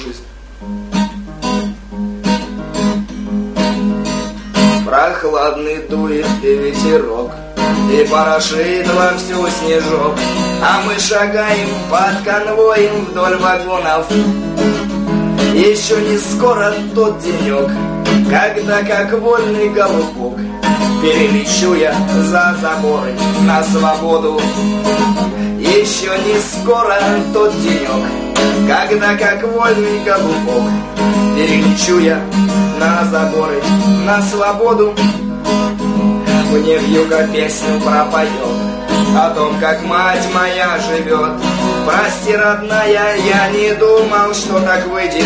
жизнь. Прохладный дует и ветерок, и порошит вовсю снежок, а мы шагаем под конвоем вдоль вагонов. Еще не скоро тот денек, когда, как вольный голубок, перелечу я за заборы на свободу. Еще не скоро тот денек, когда, как вольный голубок, перелечу я на заборы на свободу. Мне вьюга песню пропоет о том, как мать моя живет. Прости, родная, я не думал, что так выйдет.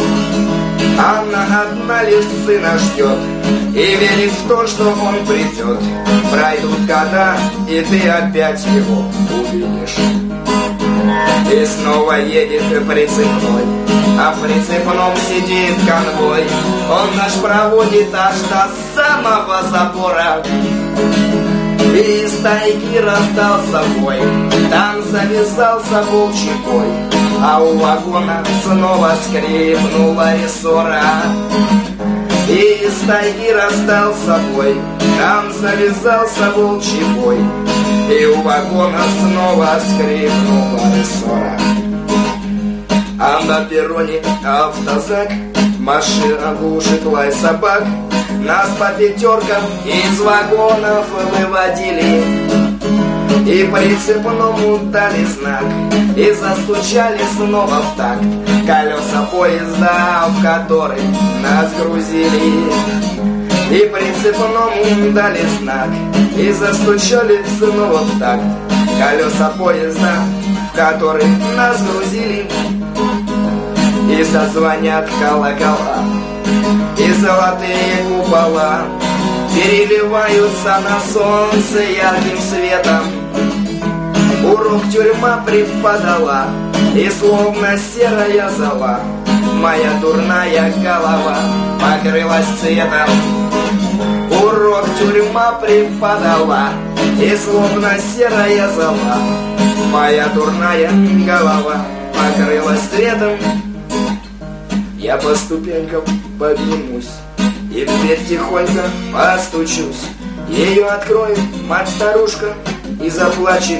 Она одна лишь сына ждет и верит в то, что он придет. Пройдут года, и ты опять его увидишь. И снова едет прицепной, а в прицепном сидит конвой. Он наш проводит аж до самого забора. И из тайги раздался бой, там завязался волчий бой, а у вагона снова скрипнула рессора. И из тайги раздался бой, там завязался волчий бой, и у вагона снова скрипнула рессора. А на перроне автозак, машина глушит лай собак. Нас по пятеркам из вагонов выводили, и прицепному дали знак, и застучали снова в такт колеса поезда, в который нас грузили. И прицепному дали знак, и застучали снова в такт колеса поезда, в который нас грузили. И зазвонят колокола, и золотые купола переливаются на солнце ярким светом. Урок тюрьма преподала, и словно серая зола моя дурная голова покрылась цветом. Урок тюрьма преподала, и словно серая зола моя дурная голова покрылась цветом. Я по ступенькам поднимусь и в дверь тихонько постучусь. Ее откроет мать-старушка и заплачет,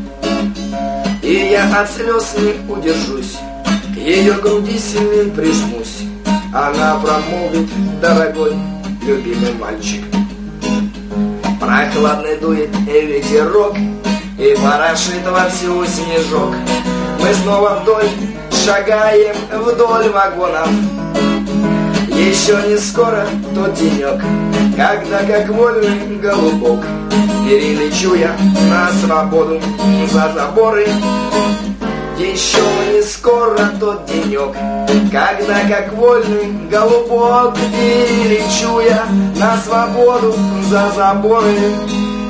и я от слез не удержусь, к ее груди сильнее прижмусь. Она промолвит: дорогой, любимый мальчик. Прохладный дует и ветерок, и порошит вовсю снежок. Мы снова вдоль шагаем вдоль вагонов. Еще не скоро тот денек, когда, как вольный голубок, перелечу я на свободу за заборы. Еще не скоро тот денек, когда, как вольный голубок, перелечу я на свободу за заборы.